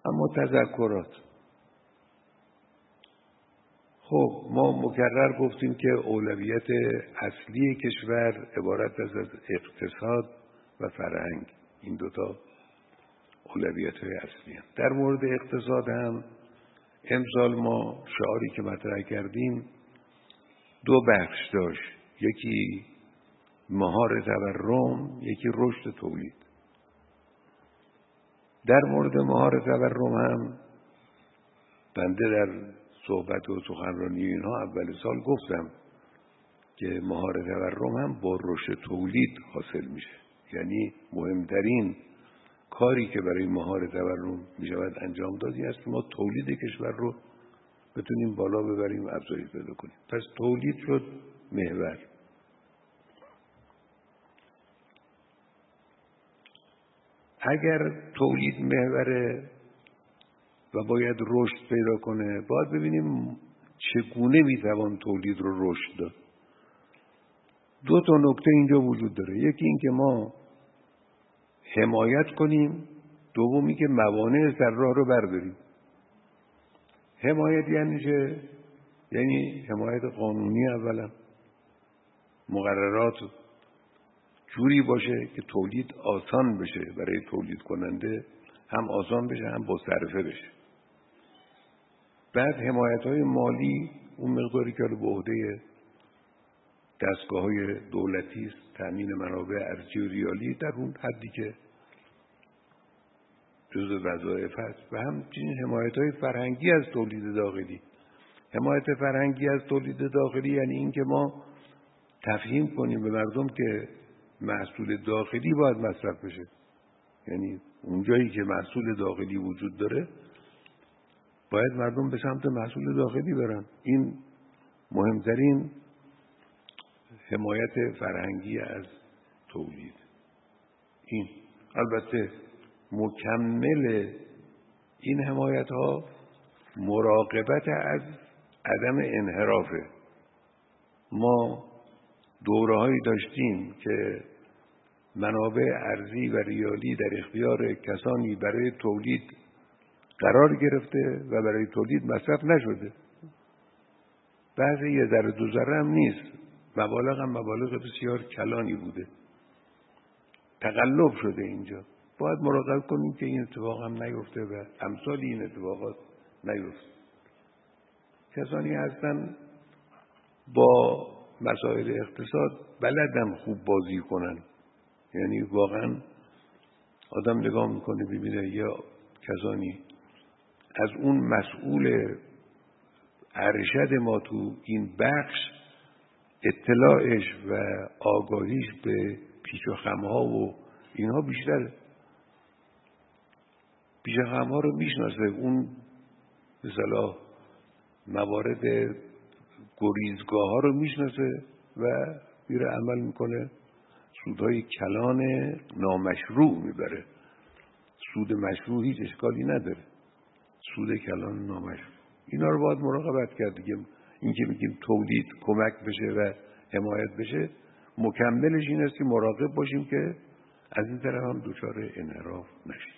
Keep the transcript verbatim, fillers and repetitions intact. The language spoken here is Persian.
اما تذکرات. خب ما مکرر گفتیم که اولویت اصلی کشور عبارت است از اقتصاد و فرهنگ. این دوتا اولویت‌های اصلی هم. در مورد اقتصاد هم امسال ما شعاری که مطرح کردیم دو بخش داشت، یکی مهار تورم، یکی رشد تولید. در مورد مهار تورم هم بنده در صحبت و سخنرانی اینها اول سال گفتم که مهار تورم هم با رشد تولید حاصل میشه. یعنی مهمترین کاری که برای مهار تورم می شود انجام دادی است که ما تولید کشور رو بتونیم بالا ببریم و افزایش پیدا کنیم. پس تولید شد محور. اگر تولید محوره و باید رشد پیدا کنه، باید ببینیم چگونه میتوان تولید رو رشد داد. دو تا نکته اینجا وجود داره. یکی این که ما حمایت کنیم، دومی که موانع در راه رو برداریم. حمایت یعنی چه؟ یعنی حمایت قانونی. اولا مقررات جوری باشه که تولید آسان بشه برای تولید کننده، هم آسان بشه هم با صرفه بشه. بعد حمایت‌های مالی، اون مقداری که به عهده دستگاه‌های دولتی است، تأمین منابع ارزی و ریالی در اون حدی که جزء وظایف هست، و همچنین حمایت‌های فرهنگی از تولید داخلی. حمایت فرهنگی از تولید داخلی یعنی این که ما تفهیم کنیم به مردم که محصول داخلی باید مصرف بشه. یعنی اونجایی که محصول داخلی وجود داره باید مردم به سمت محصول داخلی برن. این مهمترین حمایت فرهنگی از تولید. این البته مکمل این حمایت ها مراقبت از عدم انحرافه. ما دوره‌هایی داشتیم که منابع ارزی و ریالی در اختیار کسانی برای تولید قرار گرفته و برای تولید مصرف نشده. بعضی یه ذره دو ذره هم نیست، مبالغ هم مبالغ بسیار کلانی بوده. تقلب شده اینجا. باید مراقبت کنیم که این اتفاق هم نیفته و امثال این اتفاقات نیفته. کسانی هستن با مسائل اقتصاد بلدن خوب بازی کنن. یعنی واقعا آدم نگاه میکنه ببینه یا کسانی از اون مسئول ارشد ما تو این بخش اطلاعش و آگاهیش به پیچ و خمها و اینها بیشتره. پیچ و خمها رو میشناسه، اون مثلا موارد گریزگاه ها رو میشناسه و میره عمل میکنه، سودهای کلان نامشروع میبره. سود مشروع هیچ اشکالی نداره، سود کلان نامشروع اینا رو باید مراقبت کرد دیگه. این که میگیم تولید کمک بشه و حمایت بشه، مکملش این است که مراقب باشیم که از این طرف هم دچار انحراف نشیم.